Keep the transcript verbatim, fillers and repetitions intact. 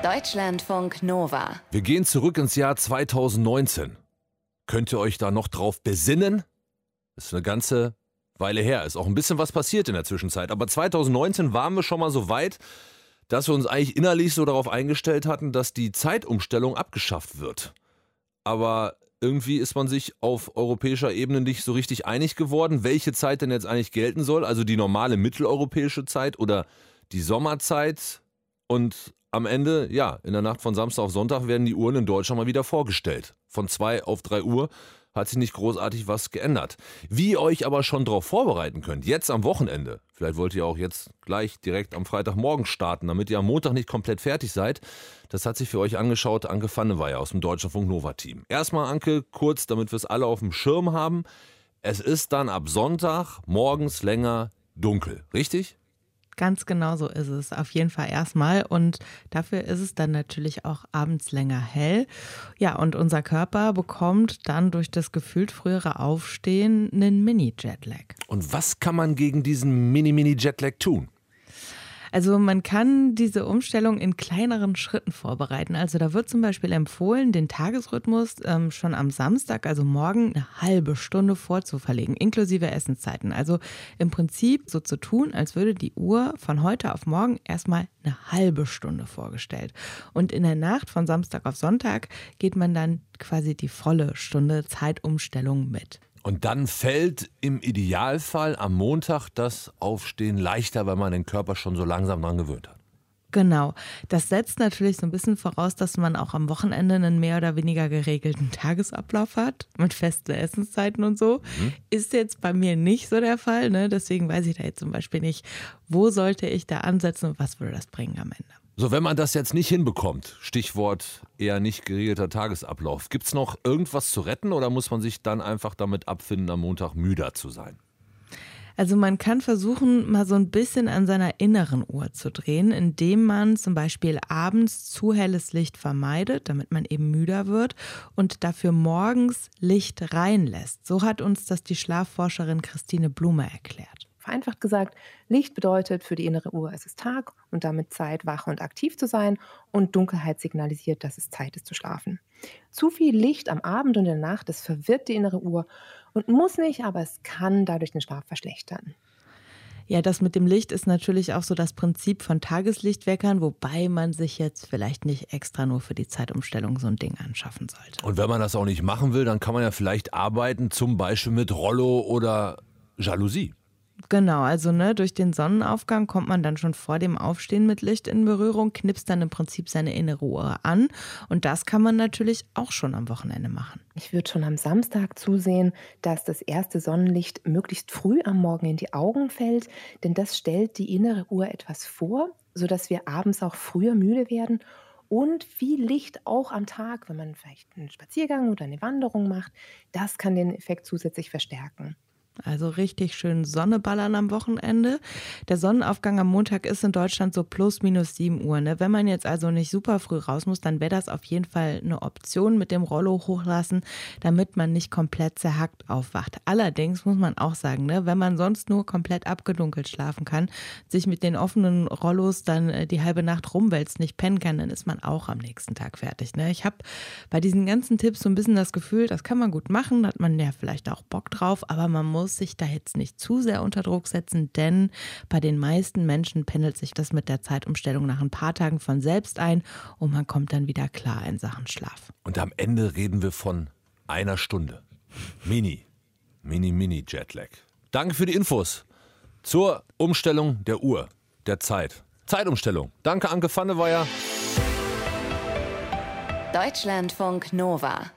Deutschlandfunk Nova. Wir gehen zurück ins Jahr zweitausendneunzehn. Könnt ihr euch da noch drauf besinnen? Das ist eine ganze Weile her. Ist auch ein bisschen was passiert in der Zwischenzeit. Aber zweitausendneunzehn waren wir schon mal so weit, dass wir uns eigentlich innerlich so darauf eingestellt hatten, dass die Zeitumstellung abgeschafft wird. Aber irgendwie ist man sich auf europäischer Ebene nicht so richtig einig geworden, welche Zeit denn jetzt eigentlich gelten soll. Also die normale mitteleuropäische Zeit oder die Sommerzeit. Und am Ende, ja, in der Nacht von Samstag auf Sonntag werden die Uhren in Deutschland mal wieder vorgestellt. Von zwei auf drei Uhr hat sich nicht großartig was geändert. Wie ihr euch aber schon darauf vorbereiten könnt, jetzt am Wochenende, vielleicht wollt ihr auch jetzt gleich direkt am Freitagmorgen starten, damit ihr am Montag nicht komplett fertig seid, das hat sich für euch angeschaut Anke Vanneweyer aus dem Deutschlandfunk Nova Team. Erstmal Anke, kurz, damit wir es alle auf dem Schirm haben. Es ist dann ab Sonntag morgens länger dunkel, richtig? Ganz genau so ist es auf jeden Fall erstmal und dafür ist es dann natürlich auch abends länger hell. Ja, und unser Körper bekommt dann durch das gefühlt frühere Aufstehen einen Mini-Jetlag. Und was kann man gegen diesen Mini-Mini-Jetlag tun? Also man kann diese Umstellung in kleineren Schritten vorbereiten. Also da wird zum Beispiel empfohlen, den Tagesrhythmus ähm, schon am Samstag, also morgen, eine halbe Stunde vorzuverlegen, inklusive Essenszeiten. Also im Prinzip so zu tun, als würde die Uhr von heute auf morgen erstmal eine halbe Stunde vorgestellt. Und in der Nacht von Samstag auf Sonntag geht man dann quasi die volle Stunde Zeitumstellung mit. Und dann fällt im Idealfall am Montag das Aufstehen leichter, weil man den Körper schon so langsam dran gewöhnt hat. Genau. Das setzt natürlich so ein bisschen voraus, dass man auch am Wochenende einen mehr oder weniger geregelten Tagesablauf hat, mit festen Essenszeiten und so. Mhm. Ist jetzt bei mir nicht so der Fall, ne? Deswegen weiß ich da jetzt zum Beispiel nicht, wo sollte ich da ansetzen und was würde das bringen am Ende. So, wenn man das jetzt nicht hinbekommt, Stichwort eher nicht geregelter Tagesablauf, gibt es noch irgendwas zu retten oder muss man sich dann einfach damit abfinden, am Montag müder zu sein? Also man kann versuchen, mal so ein bisschen an seiner inneren Uhr zu drehen, indem man zum Beispiel abends zu helles Licht vermeidet, damit man eben müder wird und dafür morgens Licht reinlässt. So hat uns das die Schlafforscherin Christine Blume erklärt. Vereinfacht gesagt, Licht bedeutet für die innere Uhr, es ist Tag und damit Zeit, wach und aktiv zu sein und Dunkelheit signalisiert, dass es Zeit ist zu schlafen. Zu viel Licht am Abend und in der Nacht, das verwirrt die innere Uhr und muss nicht, aber es kann dadurch den Schlaf verschlechtern. Ja, das mit dem Licht ist natürlich auch so das Prinzip von Tageslichtweckern, wobei man sich jetzt vielleicht nicht extra nur für die Zeitumstellung so ein Ding anschaffen sollte. Und wenn man das auch nicht machen will, dann kann man ja vielleicht arbeiten, zum Beispiel mit Rollo oder Jalousie. Genau, also ne, durch den Sonnenaufgang kommt man dann schon vor dem Aufstehen mit Licht in Berührung, knipst dann im Prinzip seine innere Uhr an und das kann man natürlich auch schon am Wochenende machen. Ich würde schon am Samstag zusehen, dass das erste Sonnenlicht möglichst früh am Morgen in die Augen fällt, denn das stellt die innere Uhr etwas vor, sodass wir abends auch früher müde werden. Und viel Licht auch am Tag, wenn man vielleicht einen Spaziergang oder eine Wanderung macht, das kann den Effekt zusätzlich verstärken. Also richtig schön Sonne ballern am Wochenende. Der Sonnenaufgang am Montag ist in Deutschland so plus minus sieben Uhr. Ne? Wenn man jetzt also nicht super früh raus muss, dann wäre das auf jeden Fall eine Option mit dem Rollo hochlassen, damit man nicht komplett zerhackt aufwacht. Allerdings muss man auch sagen, ne, wenn man sonst nur komplett abgedunkelt schlafen kann, sich mit den offenen Rollos dann die halbe Nacht rumwälzt, nicht pennen kann, dann ist man auch am nächsten Tag fertig. Ne? Ich habe bei diesen ganzen Tipps so ein bisschen das Gefühl, das kann man gut machen, da hat man ja vielleicht auch Bock drauf, aber man muss sich da jetzt nicht zu sehr unter Druck setzen, denn bei den meisten Menschen pendelt sich das mit der Zeitumstellung nach ein paar Tagen von selbst ein und man kommt dann wieder klar in Sachen Schlaf. Und am Ende reden wir von einer Stunde. Mini, Mini, Mini Jetlag. Danke für die Infos zur Umstellung der Uhr, der Zeit. Zeitumstellung. Danke Anke Vanneweyer. Deutschlandfunk Nova.